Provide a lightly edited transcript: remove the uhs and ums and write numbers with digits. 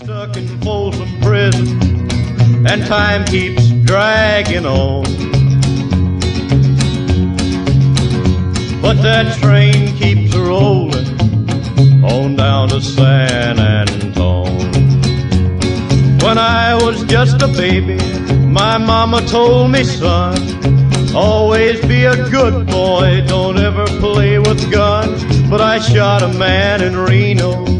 stuck in Folsom Prison, and time keeps dragging on. But that train keeps rolling on down to San Antone. When I was just a baby, my mama told me, son, always be a good boy, don't ever play with guns. But I shot a man in Reno